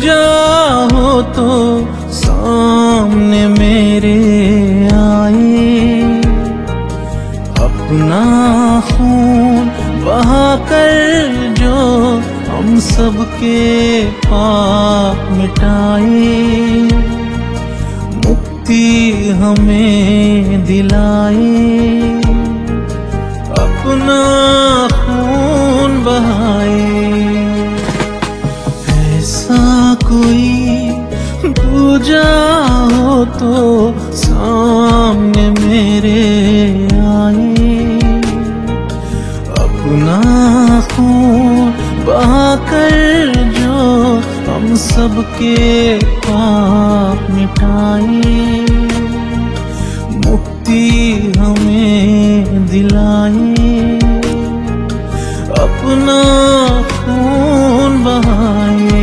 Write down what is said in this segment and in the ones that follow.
जाओ तो सामने मेरे आए, अपना खून बहाकर जो हम सबके पाप मिटाए, मुक्ति हमें दिलाए, अपना खून बहाए। ऐसा कोई दूजा हो तो सामने मेरे आए, अपना खून बहाकर जो हम सबके पाप मिटाए, मुक्ति हमें दिलाए, अपना खून बहाए।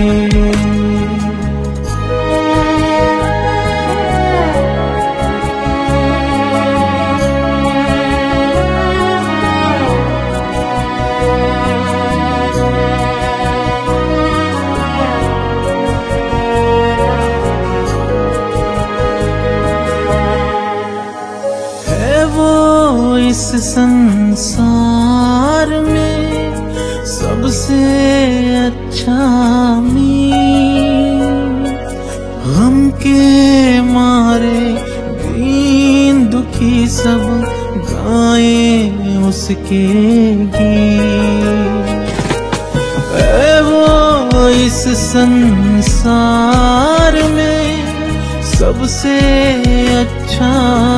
इस संसार में सबसे अच्छा मीर, गम के मारे दीन दुखी सब गाएं उसके गीत। है वो इस संसार में सबसे अच्छा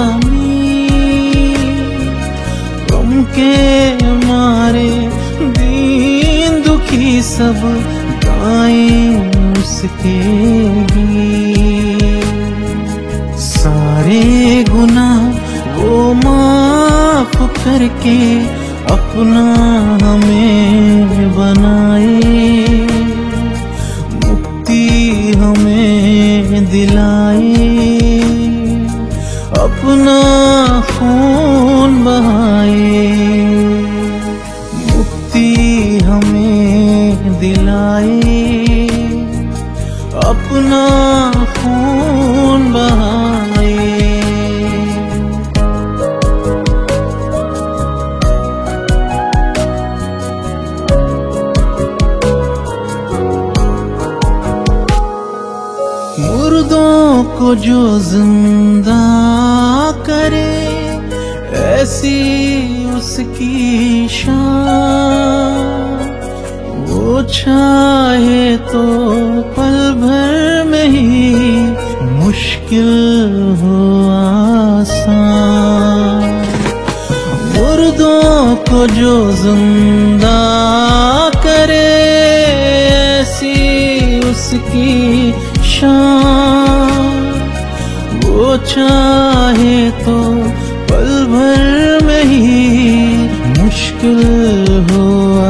के मारे दीन दुखी सब गाएं उसके गीत। सारे गुनाह वो माफ करके अपना हमें बनाए, मुक्ति हमें दिलाए, अपना खून बहाए, मुक्ति हमें दिलाए, अपना खून बहाए। मुर्दों को जो जिंदा करे ऐसी उसकी शान, वो चाहे तो पल भर में ही मुश्किल हो आसान। मुर्दों को जो जिंदा करे ऐसी उसकी शान, वो चाहे तो पल भर में ही मुश्किल हो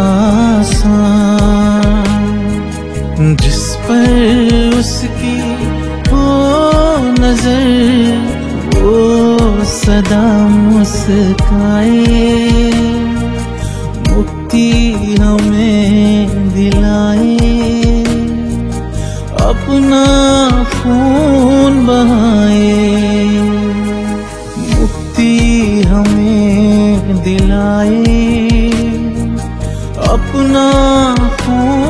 आसान। जिस पर उसकी हो नजर वो सदा मुस्काए, मुक्ति हमें दिलाए, अपना खून बहाए, मुक्ति हमें दिलाए, अपना खून